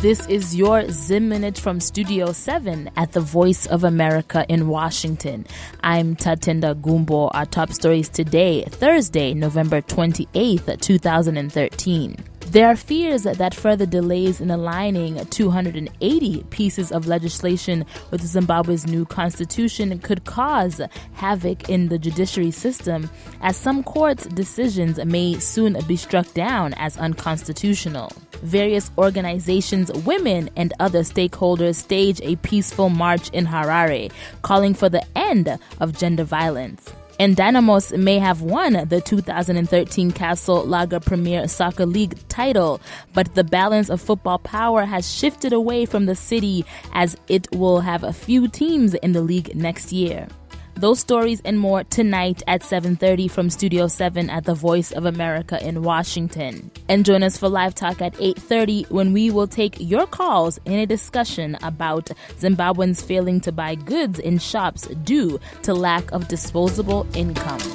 This is your Zim Minute from Studio 7 at the Voice of America in Washington. I'm Tatenda Gumbo. Our top stories today, Thursday, November 28th, 2013. There are fears that further delays in aligning 280 pieces of legislation with Zimbabwe's new constitution could cause havoc in the judiciary system, as some courts' decisions may soon be struck down as unconstitutional. Various organizations, women, and other stakeholders stage a peaceful march in Harare, calling for the end of gender violence. And Dynamos may have won the 2013 Castle Lager Premier Soccer League title, but the balance of football power has shifted away from the city, as it will have a few teams in the league next year. Those stories and more tonight at 7:30 from Studio 7 at the Voice of America in Washington. And join us for Live Talk at 8:30 when we will take your calls in a discussion about Zimbabweans failing to buy goods in shops due to lack of disposable income.